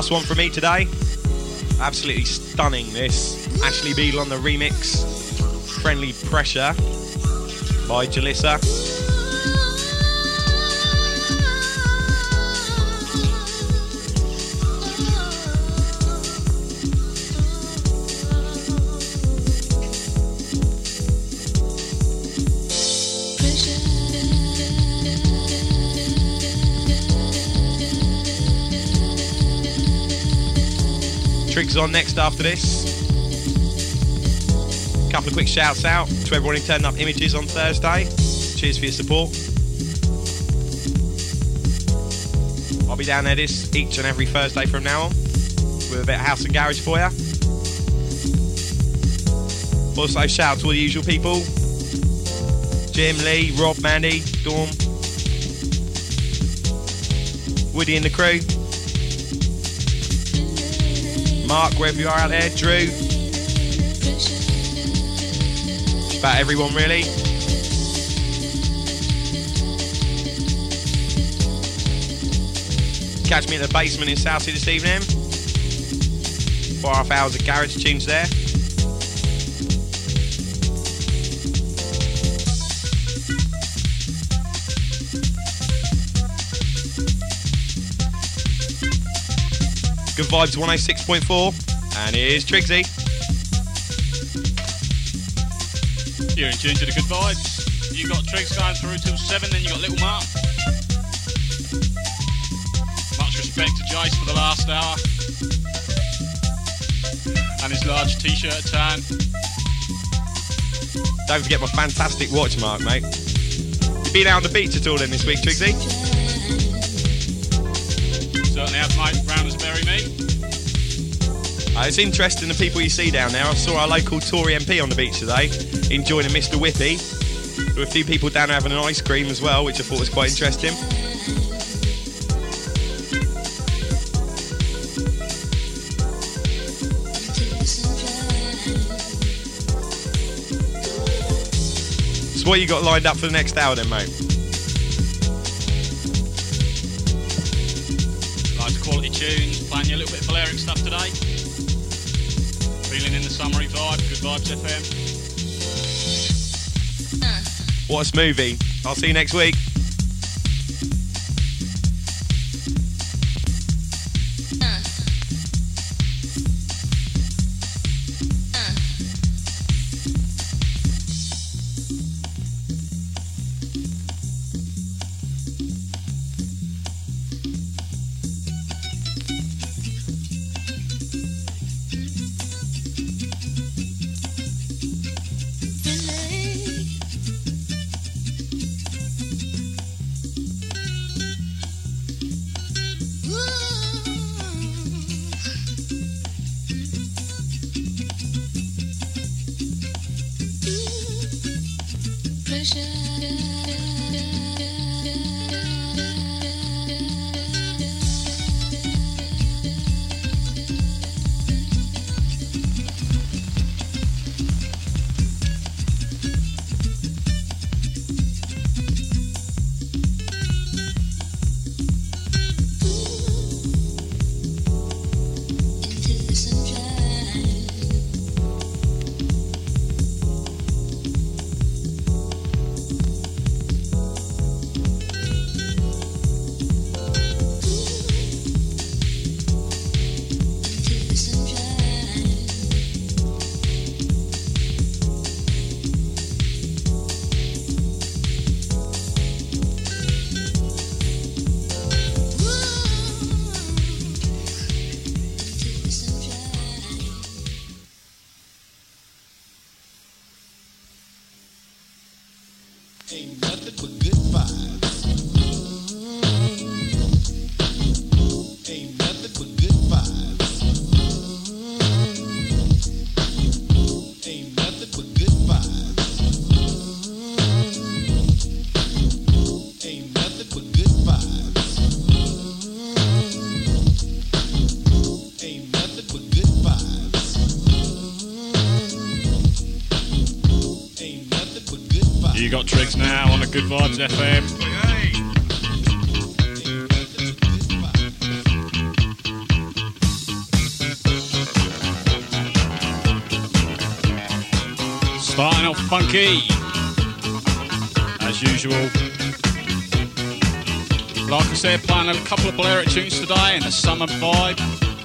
Last one from me today. Absolutely stunning, this. Ashley Beadle on the remix. Friendly Pressure by Jalissa. Triggs on next after this. Couple of quick shouts out to everyone who turned up Images on Thursday. Cheers for your support. I'll be down there each and every Thursday from now on with a bit of house and garage for you. Also shout out to all the usual people. Jim, Lee, Rob, Mandy, Dawn, Woody and the crew. Mark, wherever you are out there, Drew. Just about everyone, really. Catch me at the basement in Southsea this evening. 4.5 hours of garage tunes there. Good Vibes 106.4, and here's Triggsy. You're in tune to the Good Vibes. You got Triggs going through till 7, then you got Little Mark. Much respect to Jace for the last hour. And his large t-shirt tan. Don't forget my fantastic watch, Mark, mate. You been out on the beach at all then this week, Triggsy? Certainly have, mate. Round as merry me. It's interesting the people you see down there. I saw our local Tory MP on the beach today, enjoying a Mr. Whippy. There were a few people down there having an ice cream as well, which I thought was quite interesting. So what you got lined up for the next hour then, mate? Loads of quality tunes, playing you a little bit of Valerian stuff today. Feeling in the summery vibe, Good Vibes FM. What a smoothie. I'll see you next week. Got Triggs now on the Good Vibes FM. Starting off funky, as usual. Like I said, playing a couple of Balearic tunes today in the summer vibe.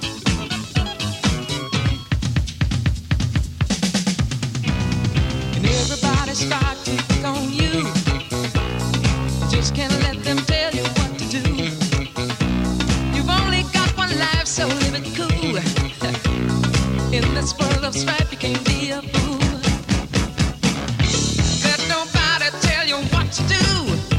And everybody start to pick on you. Just can't let them tell you what to do. You've only got one life, so live it cool. In this world of strife, you can't be a fool. Let nobody tell you what to do.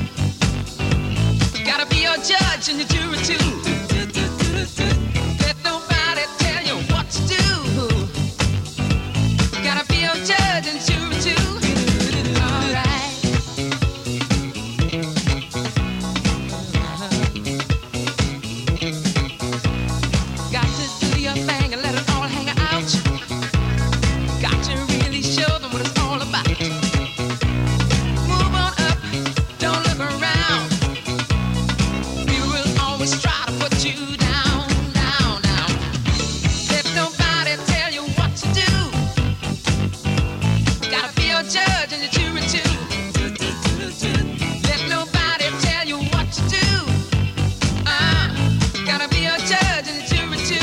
Gotta be your judge and your jury too. Let nobody tell you what to do. Gotta be your judge and jury too. Alright. Got to do your thing and let it all hang out. Got to really show them what it's all about. Move on up, don't look around. We will always try to put you down, down, down. Let nobody tell you what to do. Gotta be your judge and your jury too. Let nobody tell you what to do. Gotta be your judge and your jury too.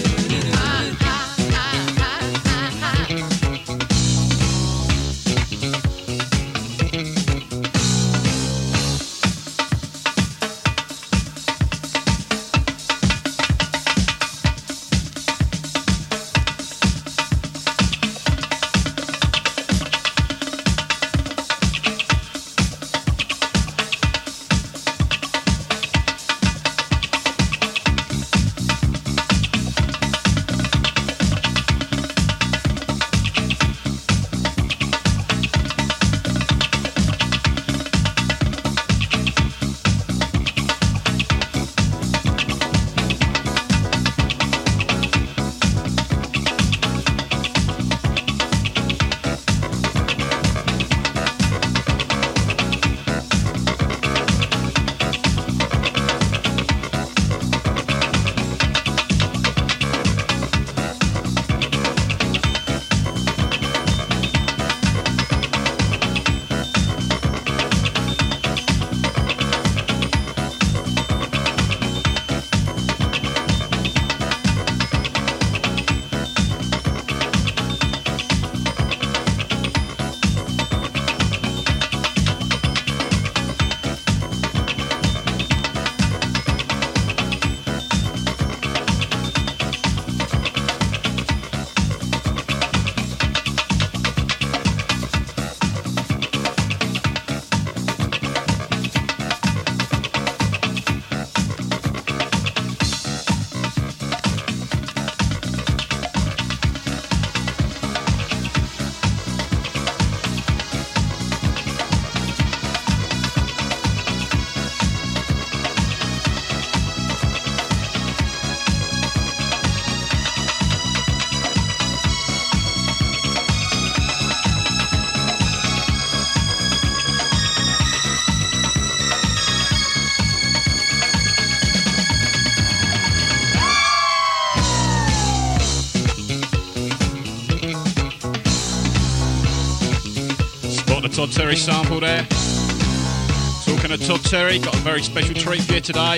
Todd Terry sample there. Talking of Todd Terry, got a very special treat for you today.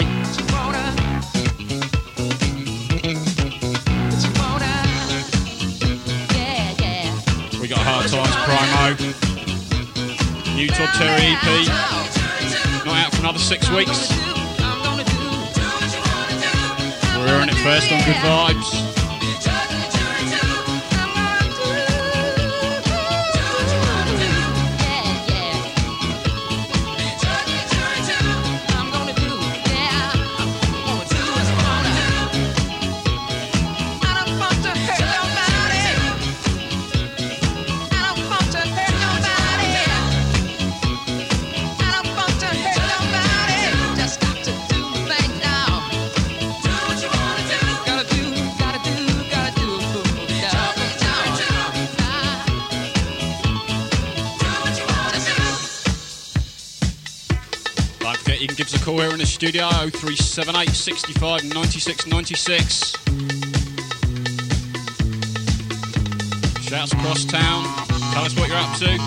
We got Hard Times promo. New Todd Terry EP. Not out for another 6 weeks. We're hearing it first on Good Vibes. You can give us a call here in the studio, 0378 65 96 96. Shouts across town. Tell us what you're up to.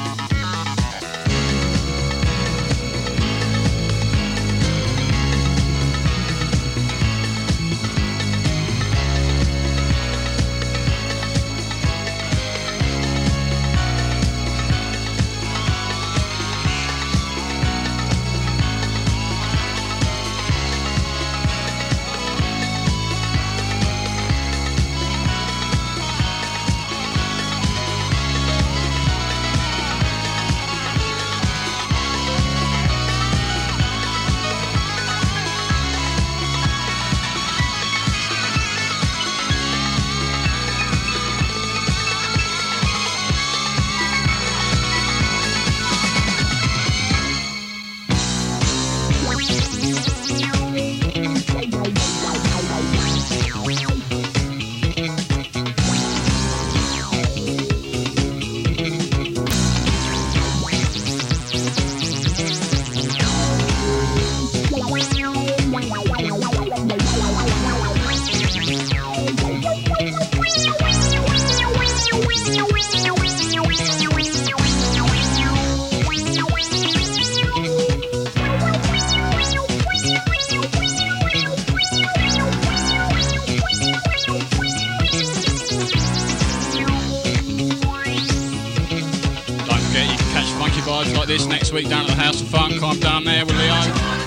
This next week down at the House of Funk. I'm down there with Leo,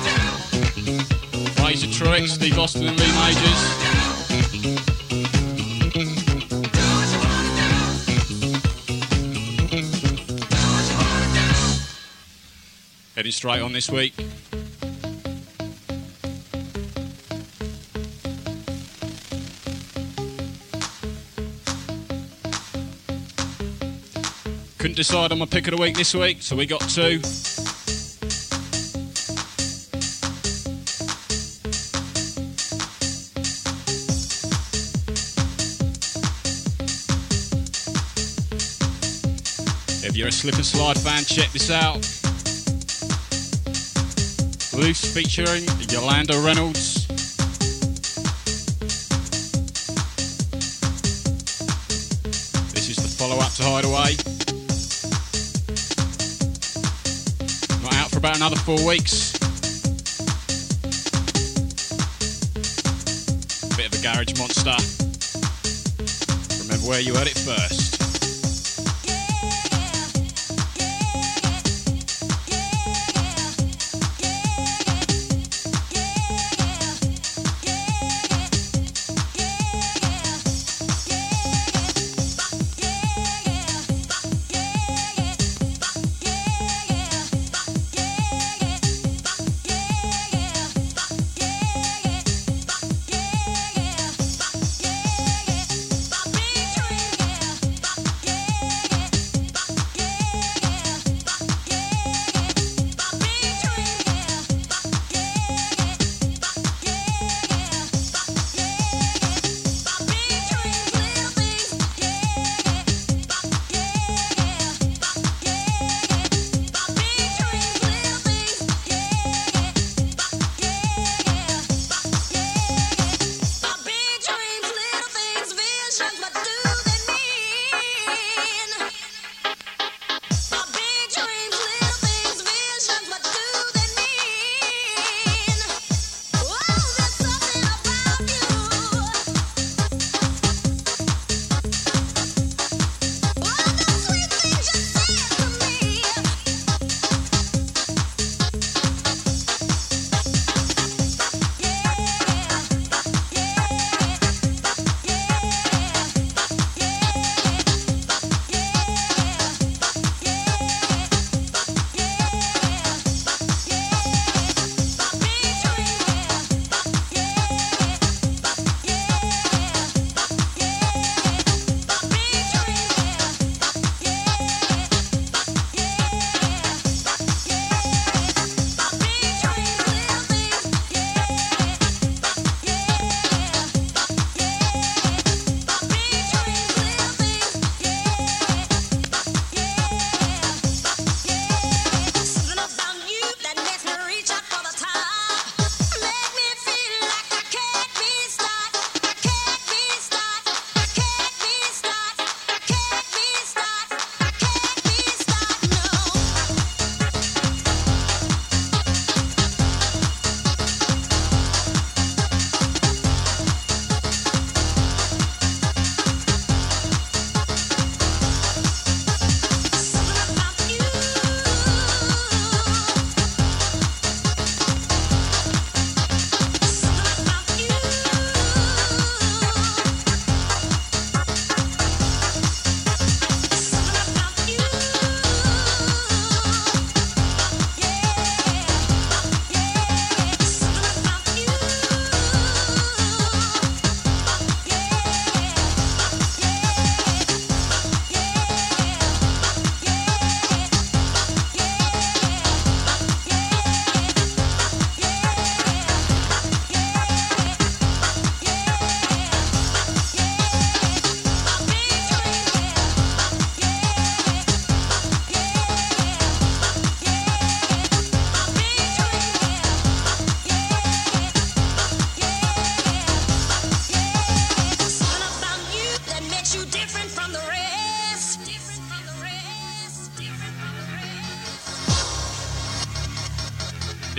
Razor Trick, Steve Austin and Lee Majors. Heading straight on this week. Couldn't decide on my pick of the week this week, so we got two. If you're a Slip and Slide fan, check this out. Loose featuring Yolanda Reynolds. This is the follow-up to Hideaway. About another 4 weeks. Bit of a garage monster. Remember where you heard it first.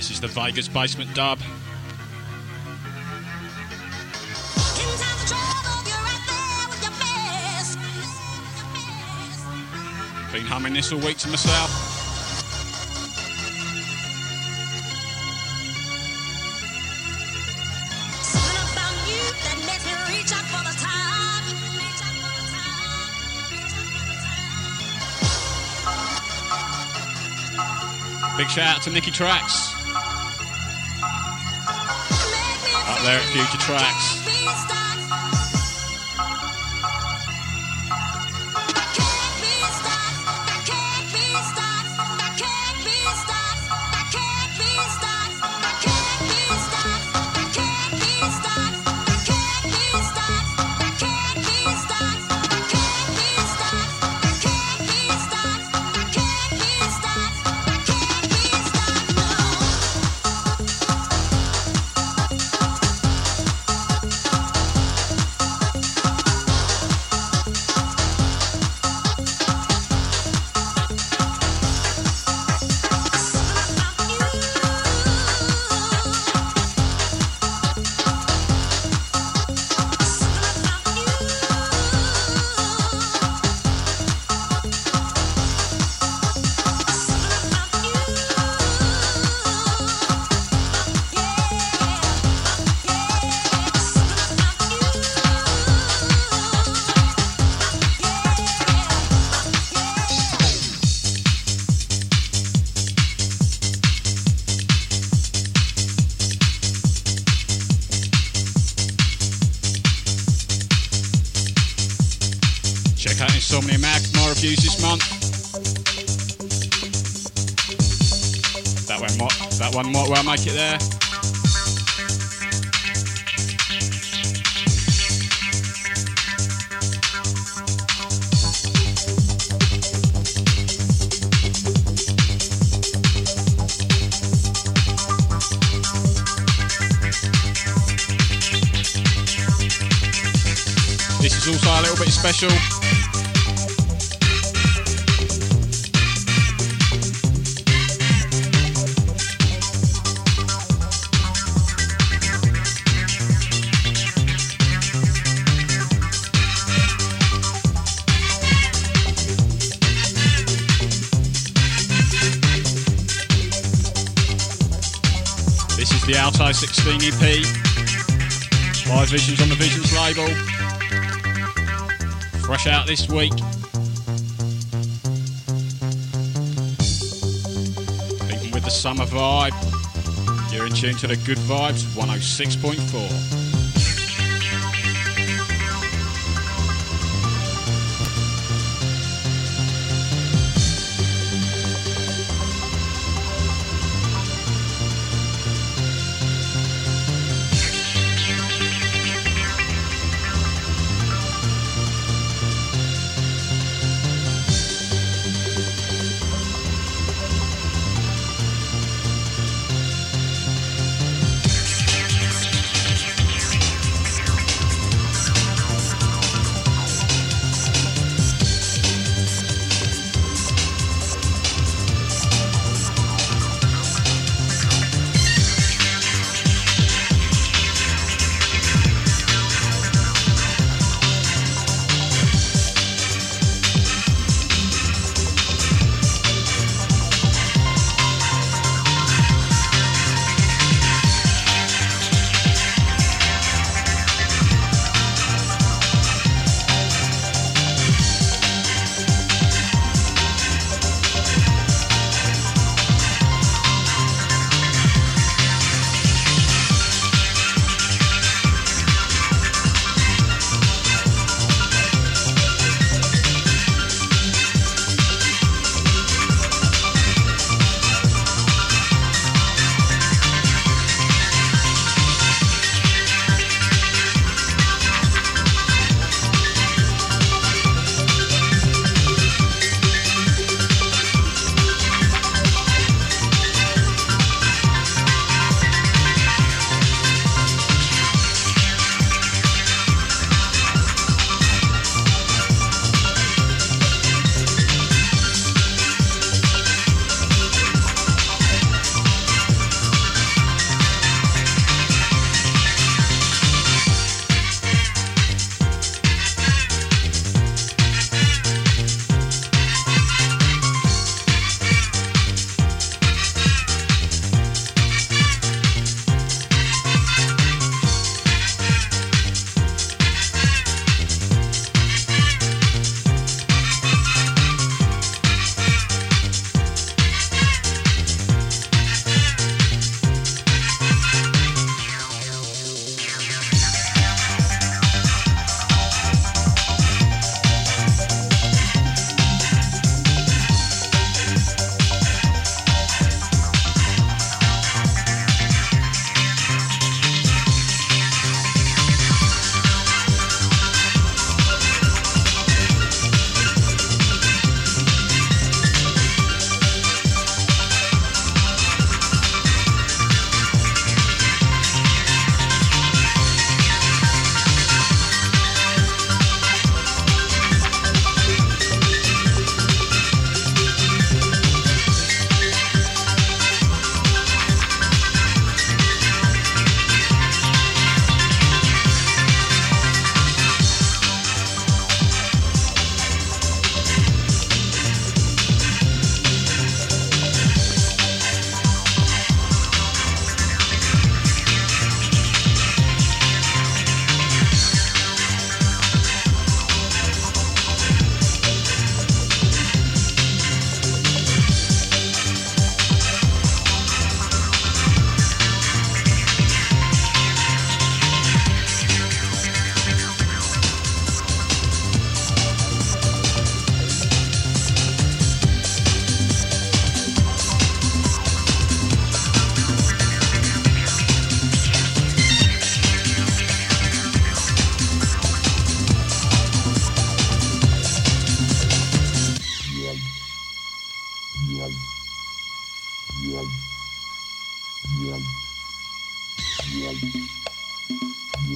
This is the Vegas Basement dub. Been humming this all week to myself. Big shout out to Nicky Tracks. Up there at Future Tracks. Check out Insomnia Mag, more reviews this month. That one might well make it there. This is also a little bit special. This is the Alto 16 EP by Visions on the Visions label. Fresh out this week. Keeping with the summer vibe. You're in tune to the Good Vibes 106.4.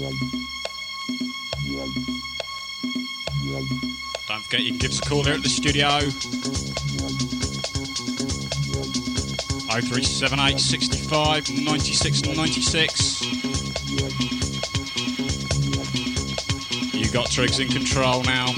Don't forget, you can give us a call here at the studio. 0378 65 96 96. You got Triggs in control now.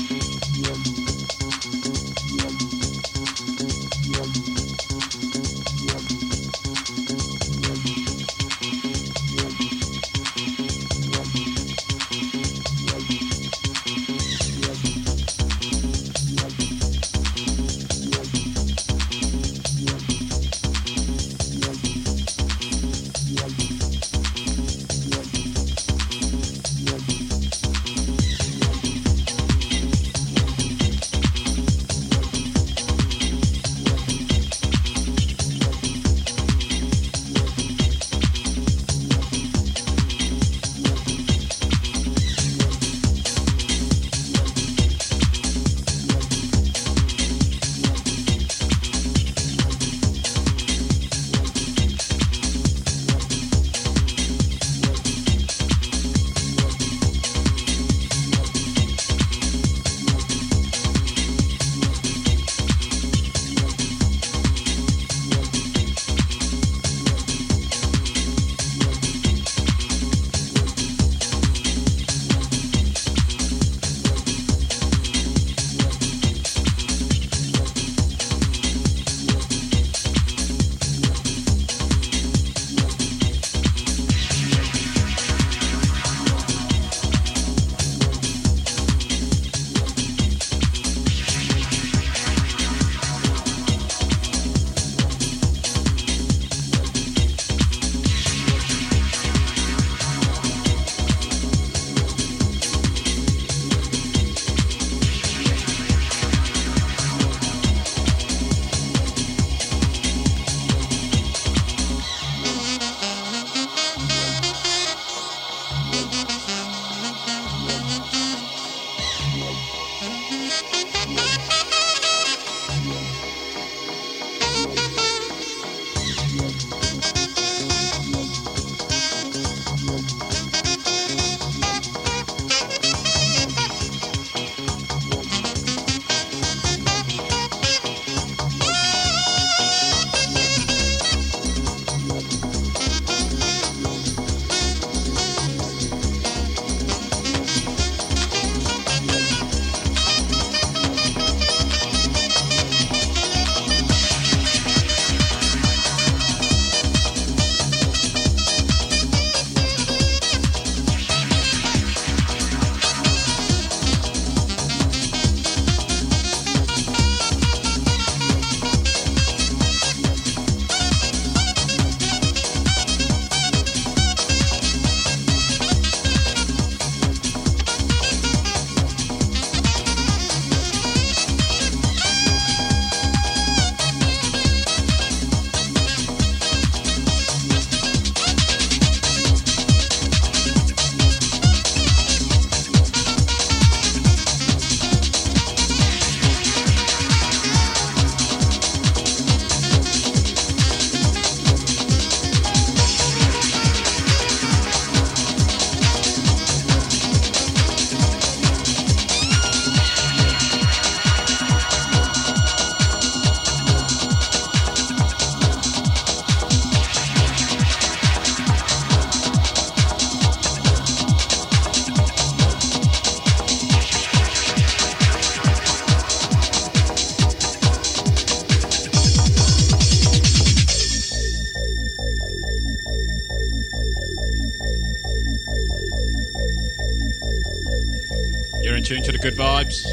You're in tune to the good vibes.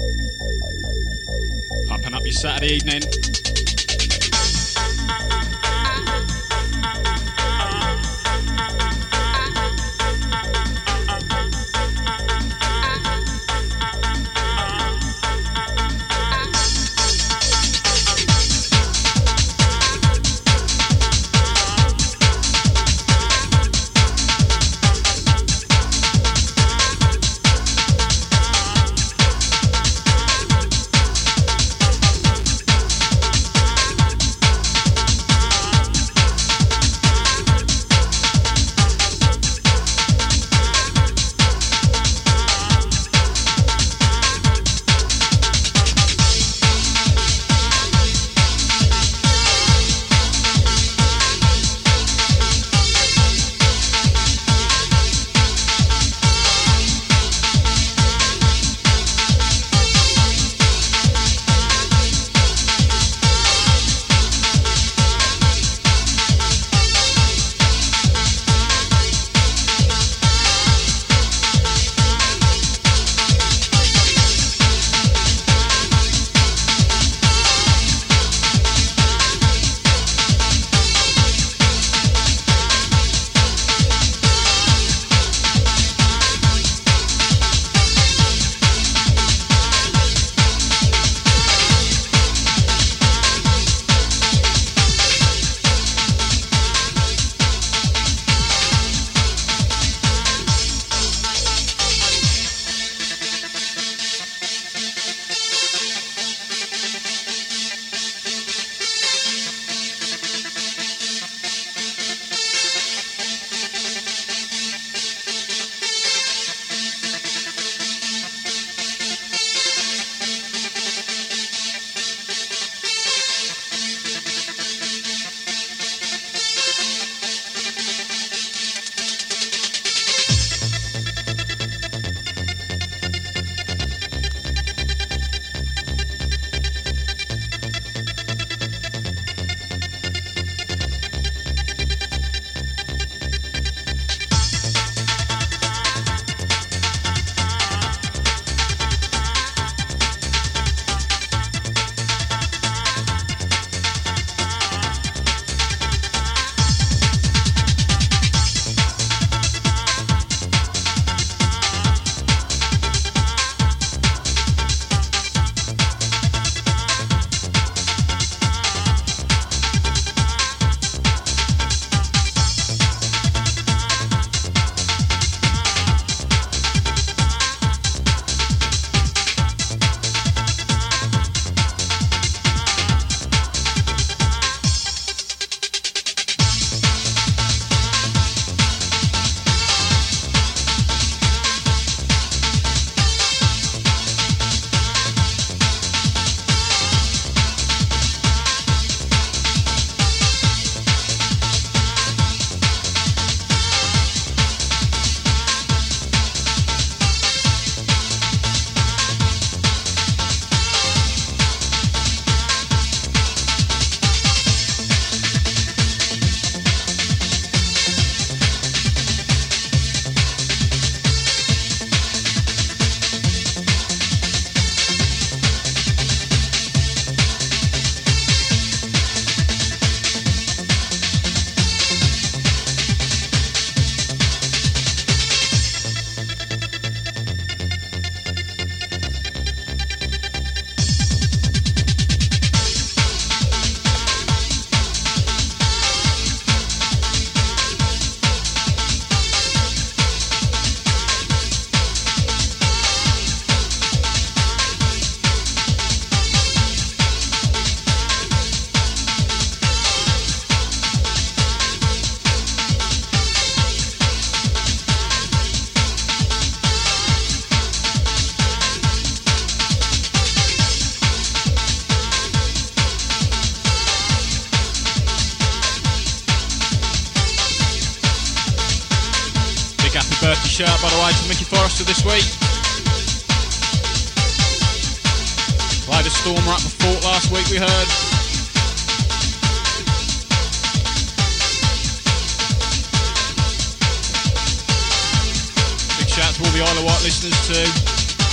Pumping up your Saturday evening. shout, by the way, to Mickey Forrester this week. Played a Stormer up the fort last week, we heard. Big shout to all the Isle of Wight listeners too.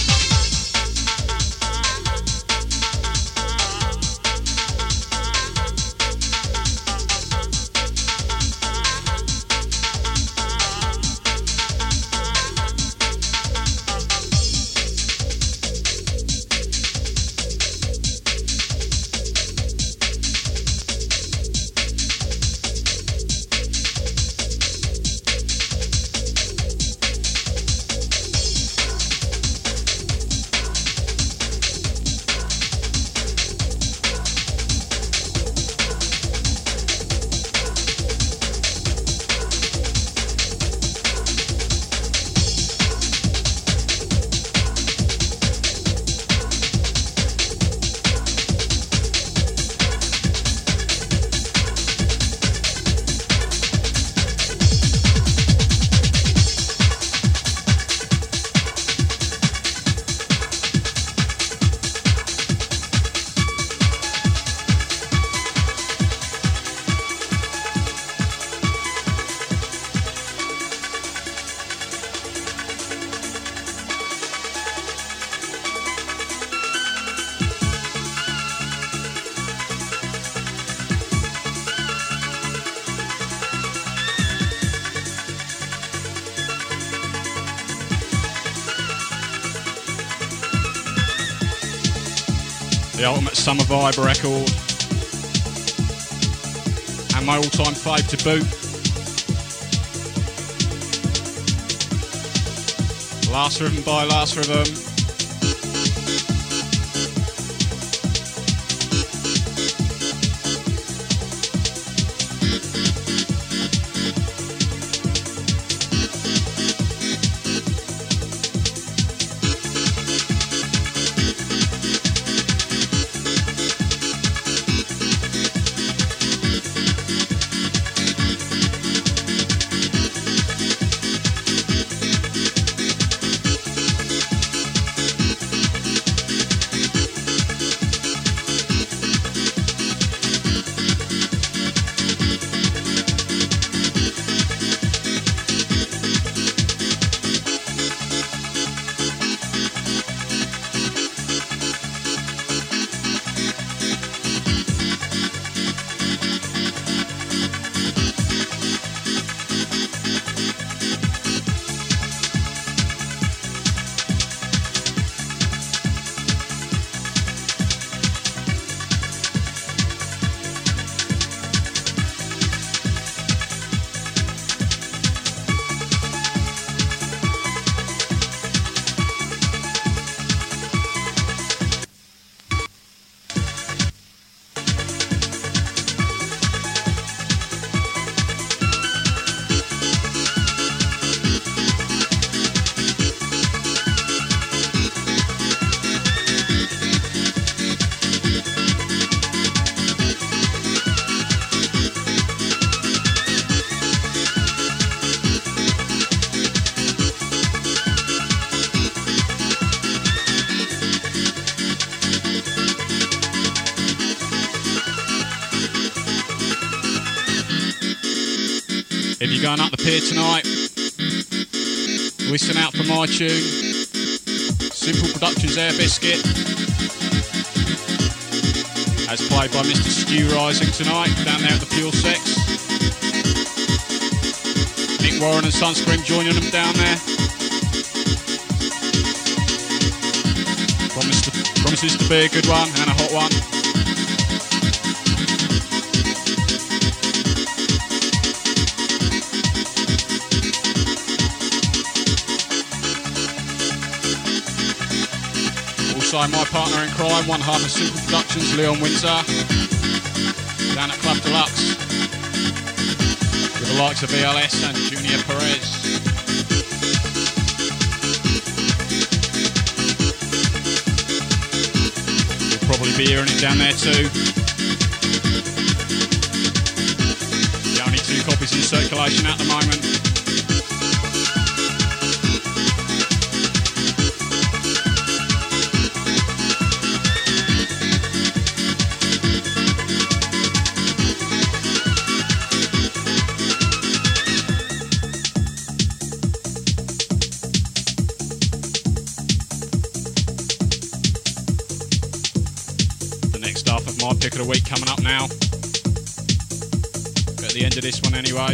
The ultimate summer vibe record. And my all-time fave to boot. Last Rhythm by Last Rhythm. If you're going up the pier tonight, listen out for my tune, Simple Productions Air Biscuit, as played by Mr. Stu Rising tonight, down there at the Pure Sex. Nick Warren and Sunscreen joining them down there. Promises to be a good one and a hot one. Also, my partner in crime, one half of Simple Productions, Leon Windsor, down at Club Deluxe, with the likes of ELS and Junior Perez. You'll probably be hearing it down there too. The only 2 copies in circulation at the moment. stuff of my pick of the week coming up now. At the end of this one anyway.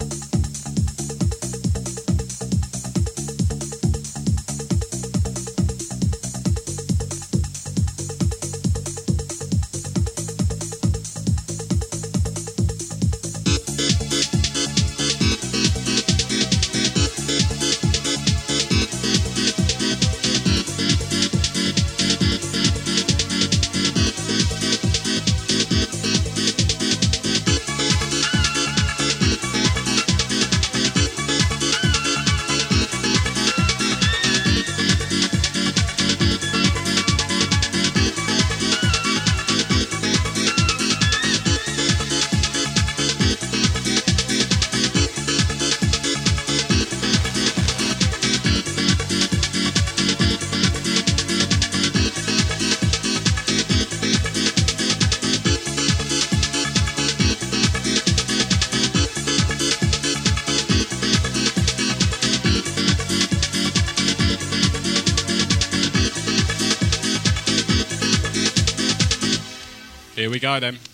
Here we go then.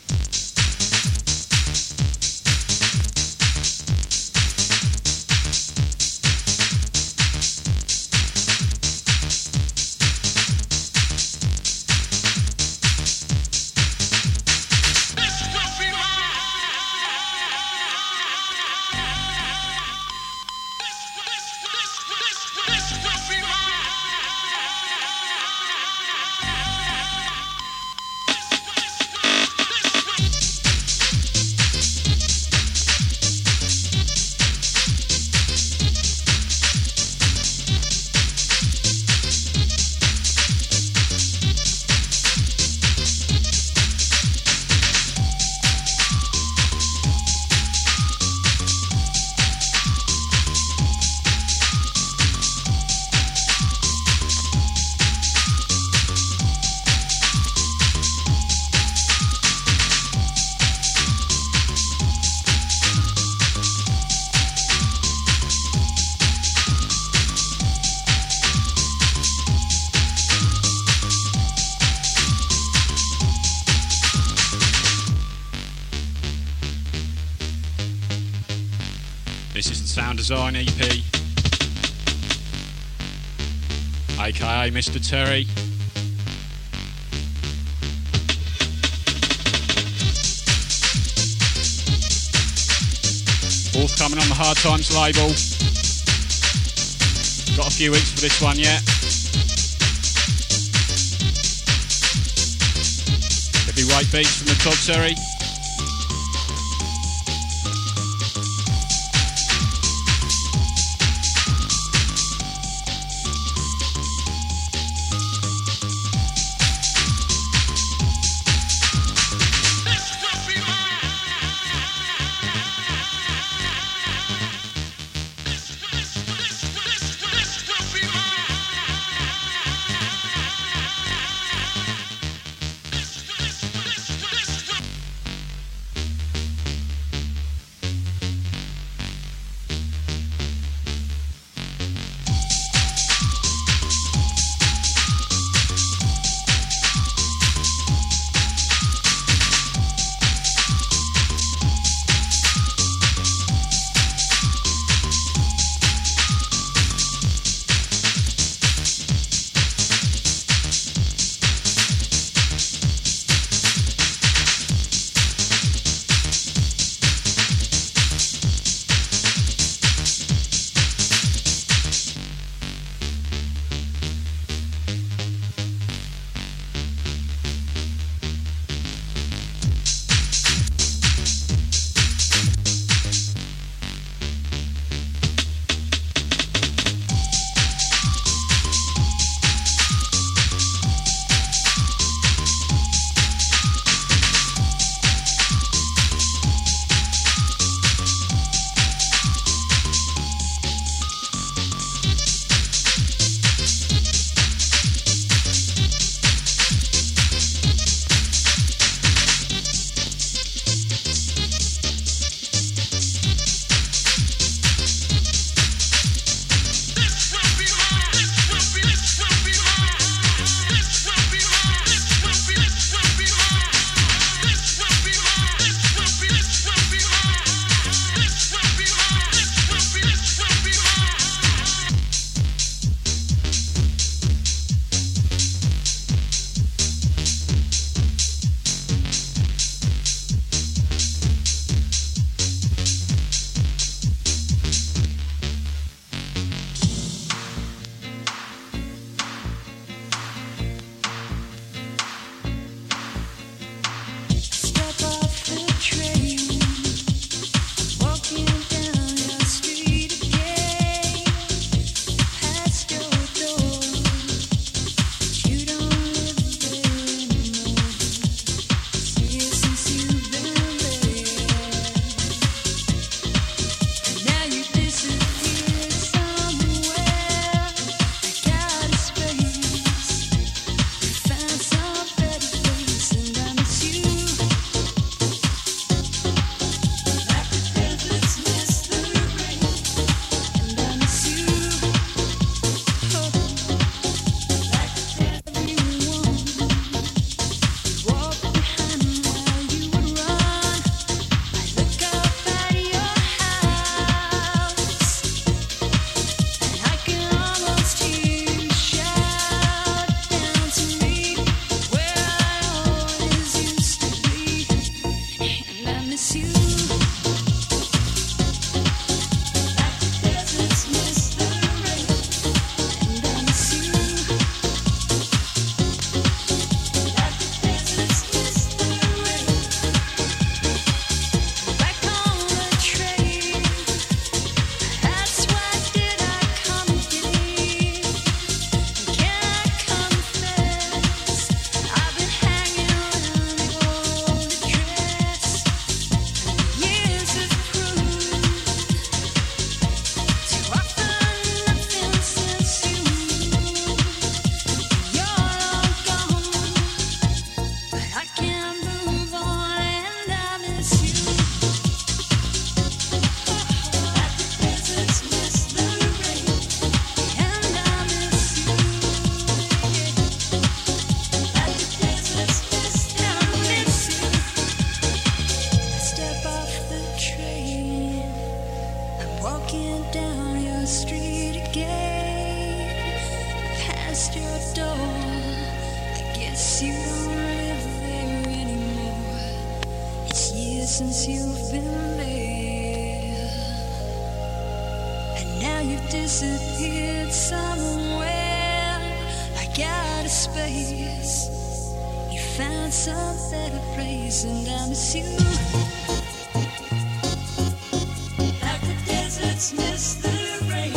This is the Sound Design EP, aka Mr. Terry. Forthcoming on the Hard Times label. Got a few weeks for this one yet. Heavyweight beats from the Todd Terry. your door. I guess you don't live there anymore. It's years since you've been there, and now you've disappeared somewhere. I got a space. You found some better place, and I miss you. Like the deserts miss the rain.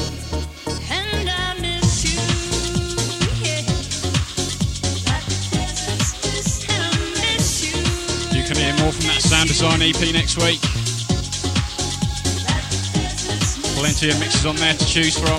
More from that Sound Design EP next week. Plenty of mixes on there to choose from.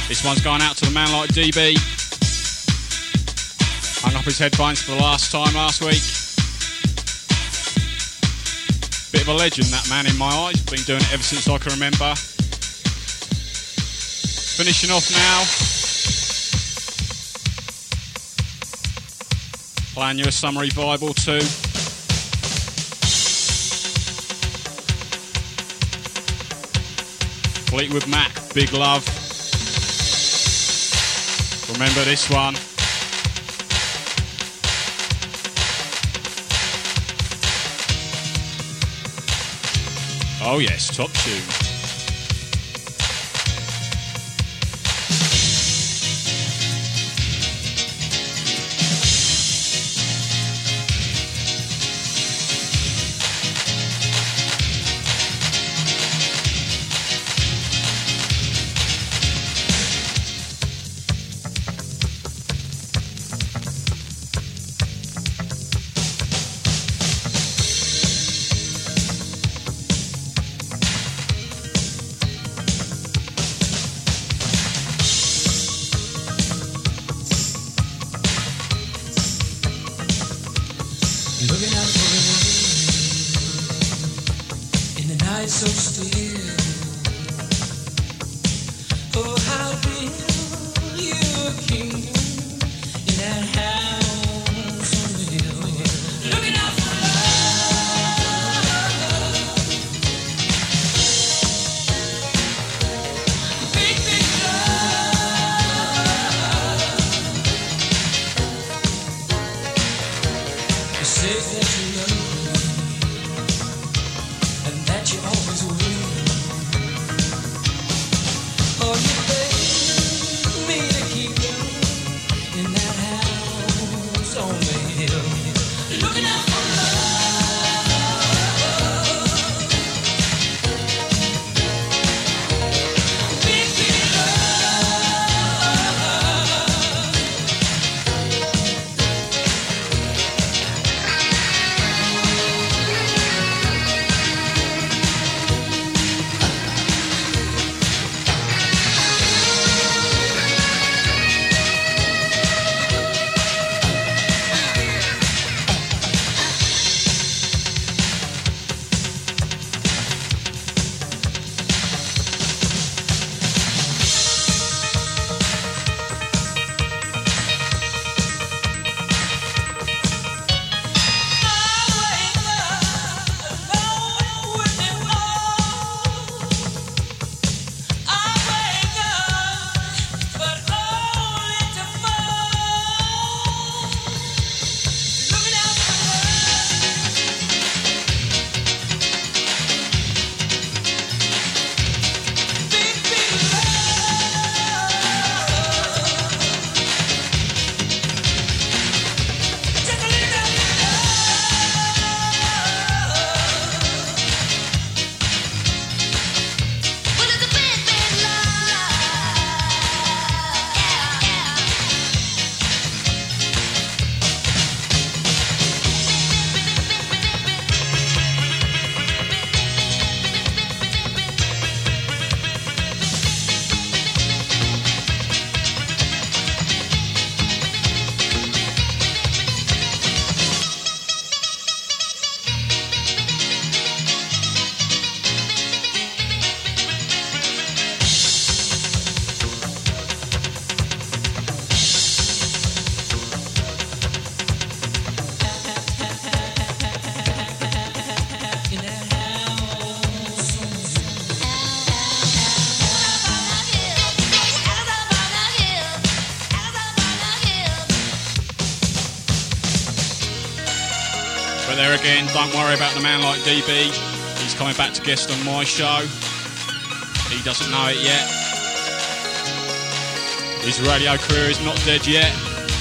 This one's going out to the man like DB. Hung up his headphones for the last time last week. Bit of a legend, that man, in my eyes. Been doing it ever since I can remember. Finishing off now. Playing you a Summer Revival too. Fleetwood Mac, Big Love. Remember this one. Oh yes, top tune. There again, don't worry about the man like DB. He's coming back to guest on my show. He doesn't know it yet. His radio career is not dead yet.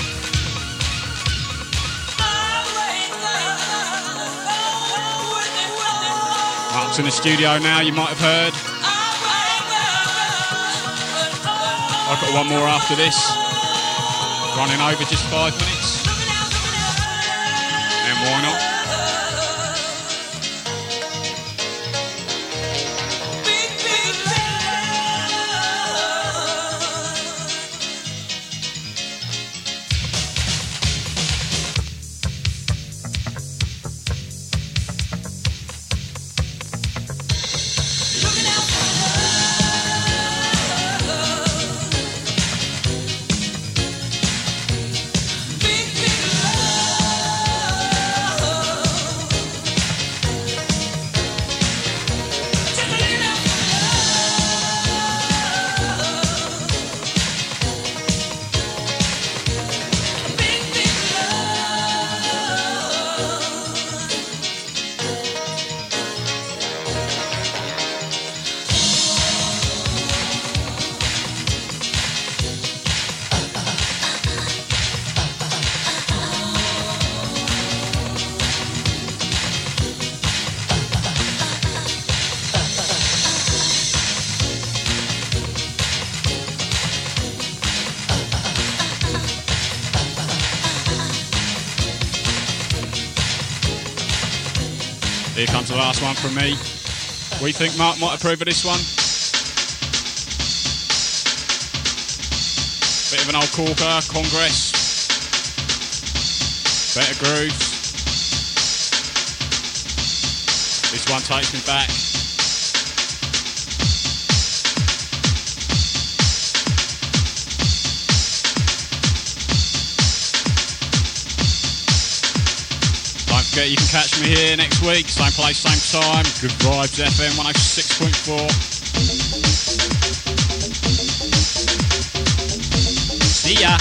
Mark's in the studio now, you might have heard. I've got one more after this. Running over just 5 minutes. And why not? Here comes the last one from me. We think Mark might approve of this one. Bit of an old corker, Congress. Better grooves. This one takes me back. Don't forget you can catch me here next week, same place, same time. Good Vibes FM 106.4. See ya.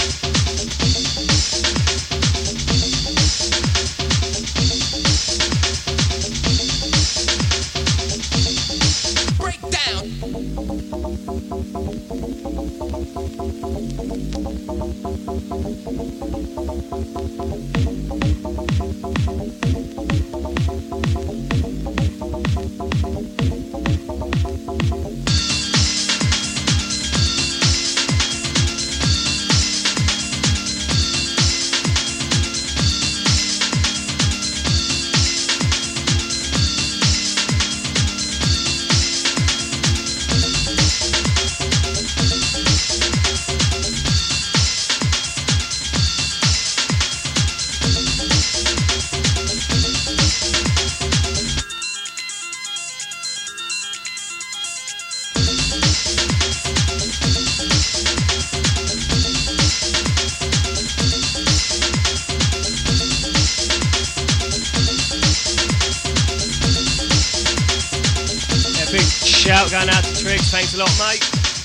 Shout going out to Triggs, thanks a lot, mate.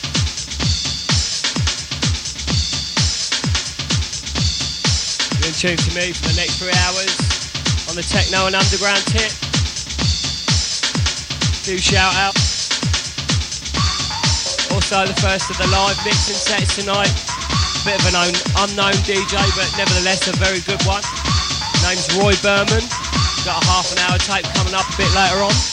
You're in tune to me for the next 3 hours on the techno and underground tip. Do shout out. Also the first of the live mixing sets tonight. Bit of an unknown DJ, but nevertheless a very good one. Name's Roy Berman. Got a half an hour tape coming up a bit later on.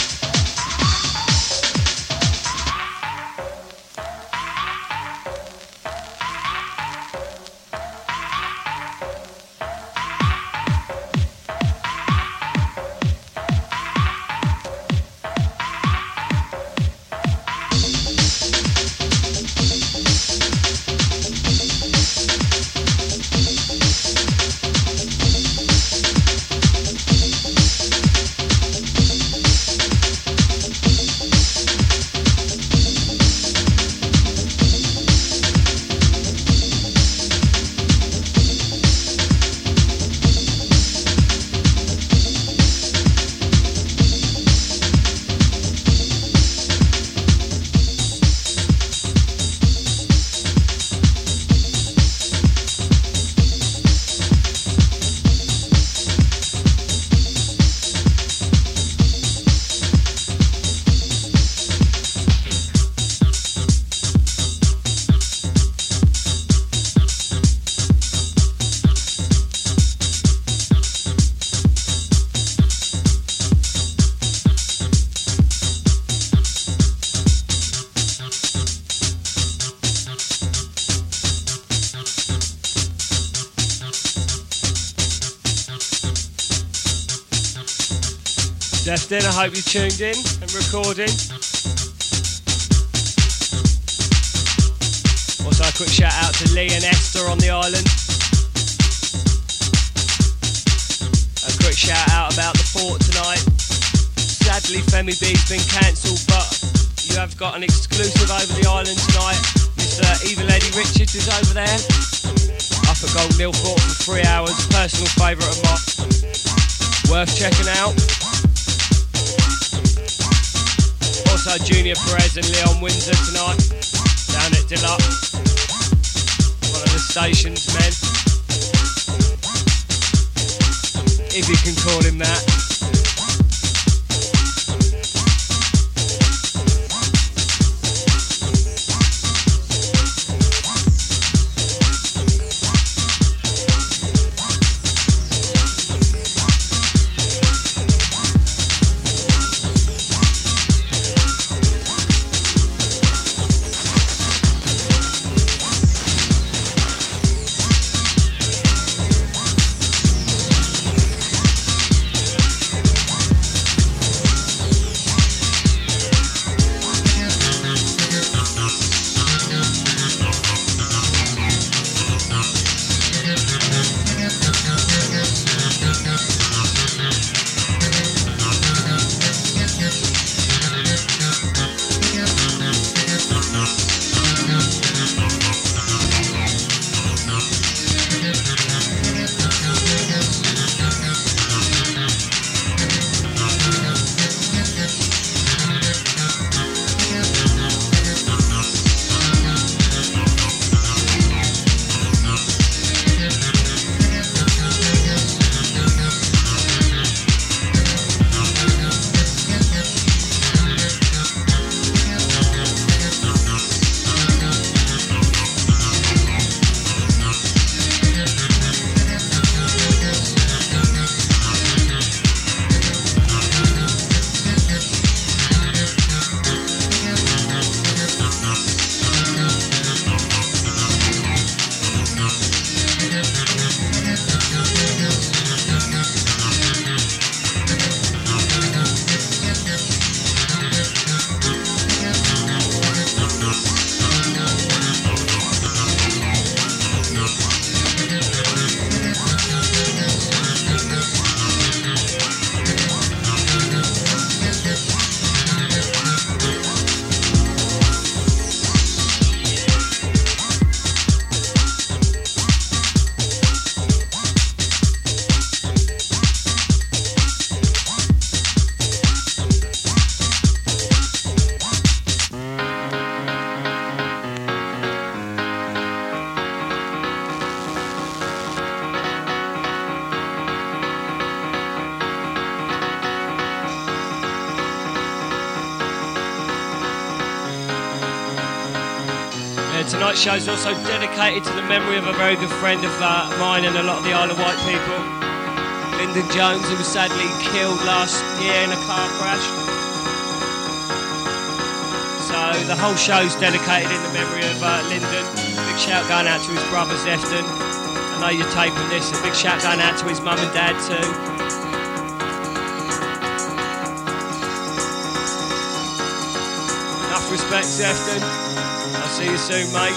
Destin, I hope you tuned in and recording. Also a quick shout out to Lee and Esther on the island. A quick shout out about the fort tonight. Sadly Femi B's been cancelled, but you have got an exclusive over the island tonight. Mr. Evil Eddie Richards is over there. Up at Gold Mill Fort for 3 hours. Personal favourite of mine. Worth checking out. Also Junior Perez and Leon Windsor tonight down at Deluxe, one of the station's men, if you can call him that. Tonight's show is also dedicated to the memory of a very good friend of mine and a lot of the Isle of Wight people, Lyndon Jones, who was sadly killed last year in a car crash. So the whole show's dedicated in the memory of Lyndon. Big shout going out to his brother Zefton. I know you're taping this. A big shout going out to his mum and dad too. Enough respect, Zefton. I'll see you soon, mate.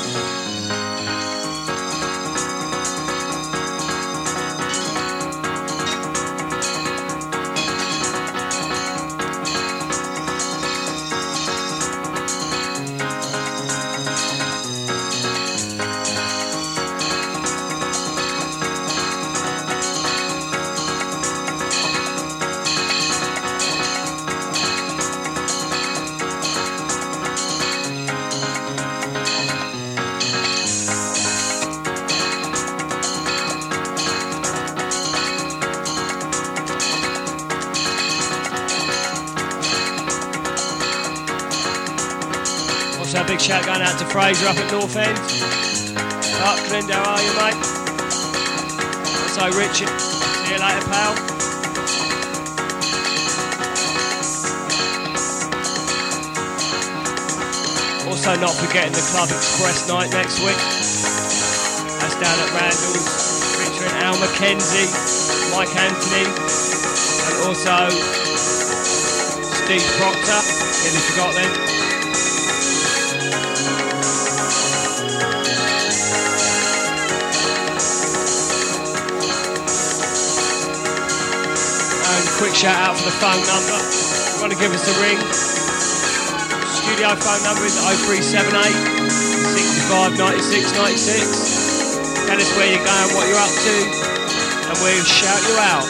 A big shout going out to Fraser up at North End. Parkland, how are you, mate? Also Richard, see you later, pal. Also not forgetting the Club Express night next week. That's down at Randall's, featuring Al McKenzie, Mike Anthony, and also Steve Proctor. Nearly forgot then. Quick shout out for the phone number. If you want to give us a ring, studio phone number is 0378 65 96 96. Tell us where you're going, what you're up to, and we'll shout you out.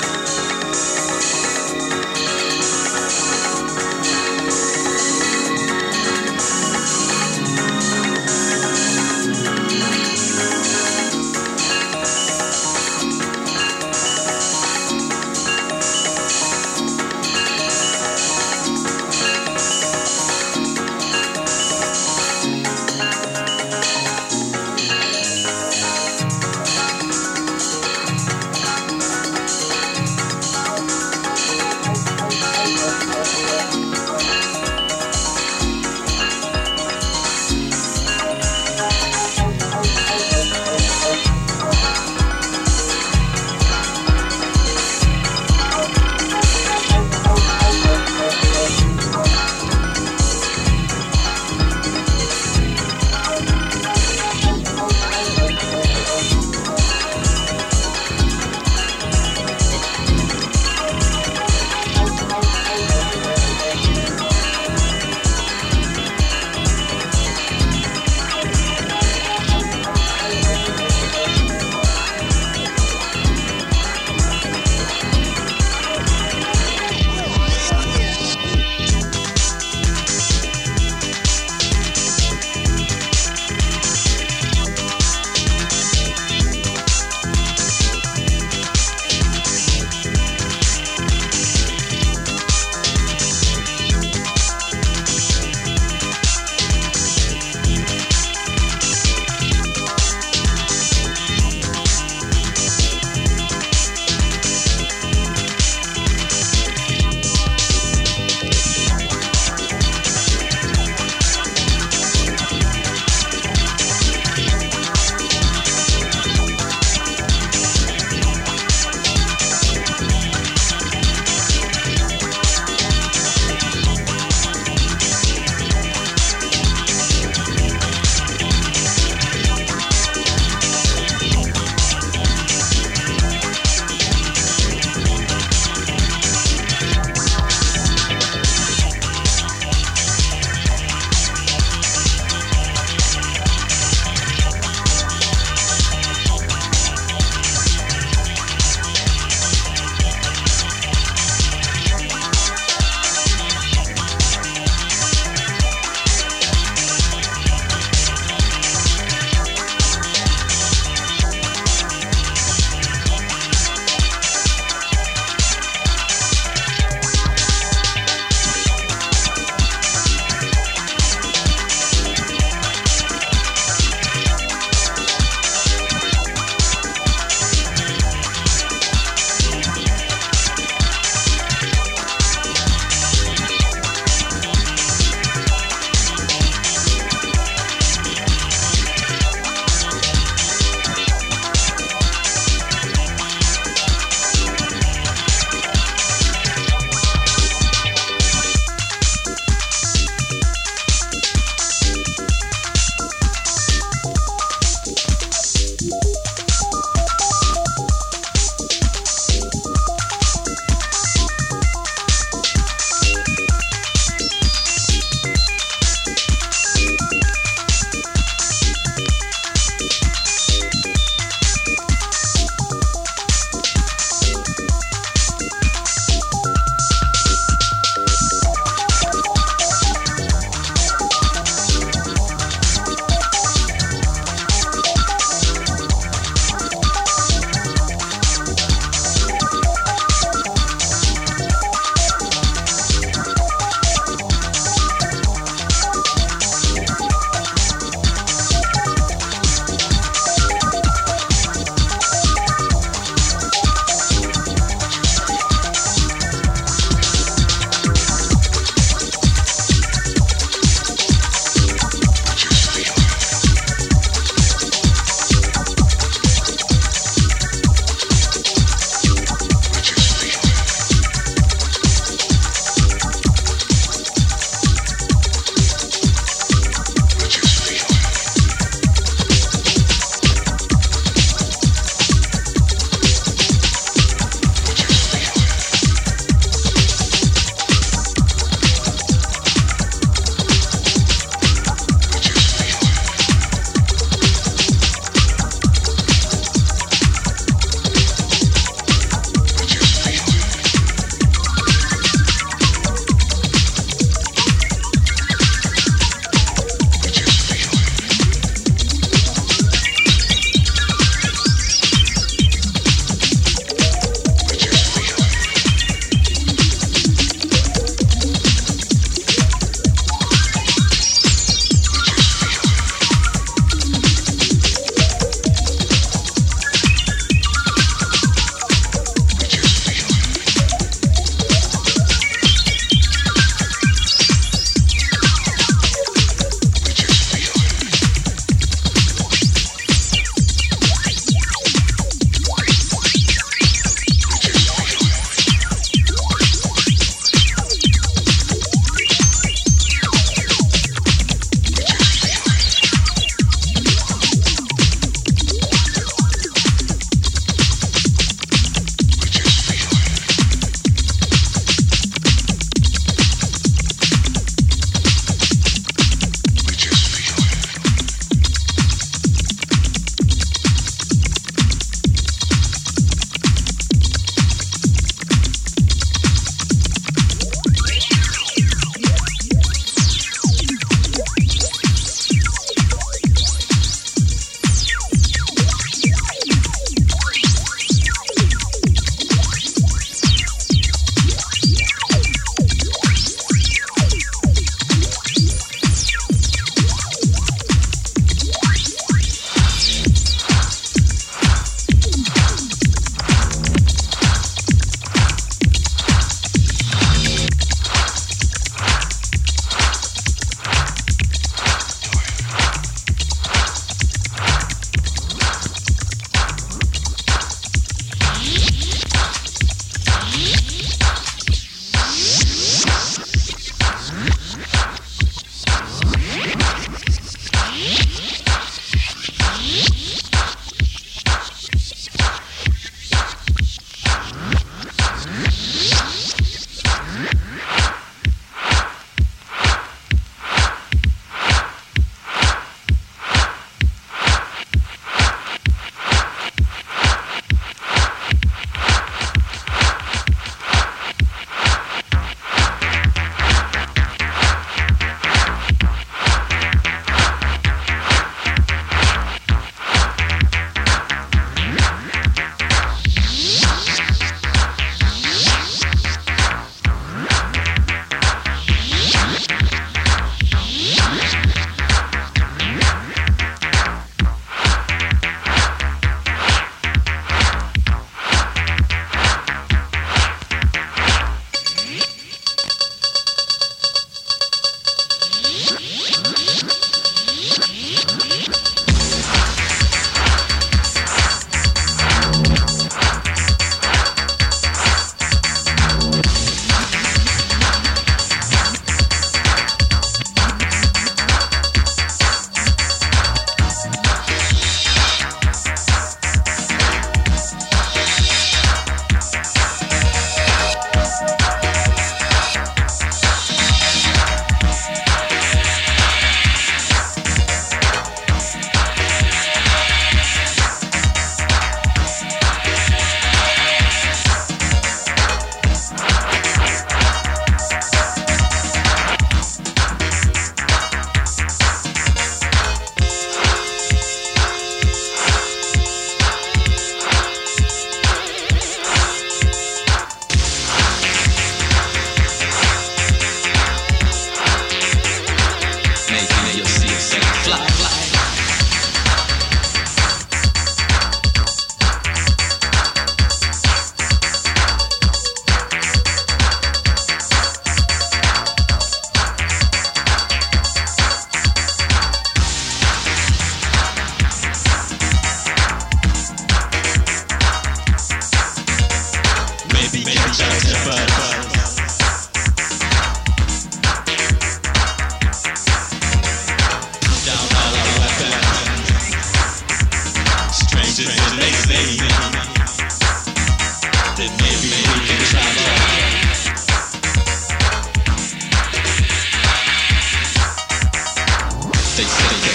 stay steady.